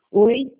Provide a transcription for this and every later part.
Oi?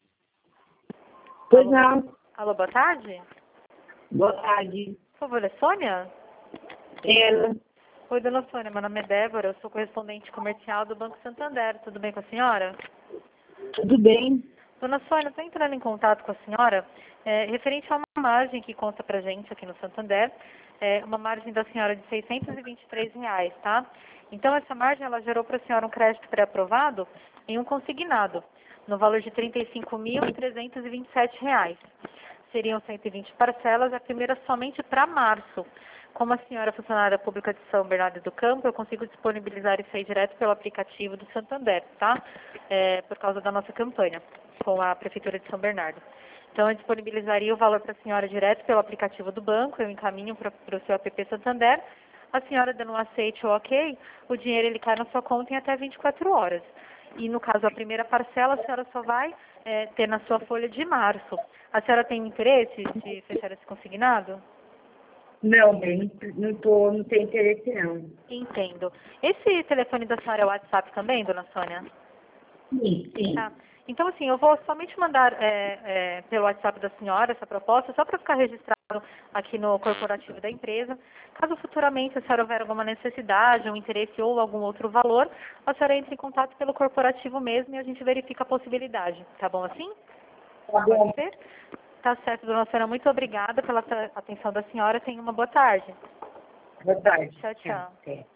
Pois não. Alô, boa tarde? Boa tarde. Por favor, é Sônia? Ela. Oi, dona Sônia, meu nome é Débora, eu sou correspondente comercial do Banco Santander. Tudo bem com a senhora? Tudo bem? Dona Sônia, estou entrando em contato com a senhora referente a uma margem que consta pra gente aqui no Santander, uma margem da senhora de R$ 623, tá? Então, essa margem, ela gerou para a senhora um crédito pré-aprovado em um consignado, no valor de R$ 35.327. Seriam 120 parcelas, a primeira somente para março. Como a senhora é funcionária pública de São Bernardo do Campo, eu consigo disponibilizar isso aí direto pelo aplicativo do Santander, tá? Por causa da nossa campanha com a Prefeitura de São Bernardo. Então, eu disponibilizaria o valor para a senhora direto pelo aplicativo do banco, eu encaminho para o seu app Santander. A senhora dando um aceite ou ok, o dinheiro ele cai na sua conta em até 24 horas. E no caso, a primeira parcela, a senhora só vai ter na sua folha de março. A senhora tem interesse de fechar esse consignado? Não, bem, não tenho interesse não. Entendo. Esse telefone da senhora é o WhatsApp também, dona Sônia? Sim, sim. Tá. Então, assim, eu vou somente mandar pelo WhatsApp da senhora essa proposta, só para ficar registrado aqui no corporativo da empresa. Caso futuramente a senhora houver alguma necessidade, um interesse ou algum outro valor, a senhora entra em contato pelo corporativo mesmo e a gente verifica a possibilidade. Tá bom assim? Tá bom. Pode ser? Tá certo, dona Sônia. Muito obrigada pela atenção da senhora. Tenha uma boa tarde. Boa tarde. Tchau, tchau. Até.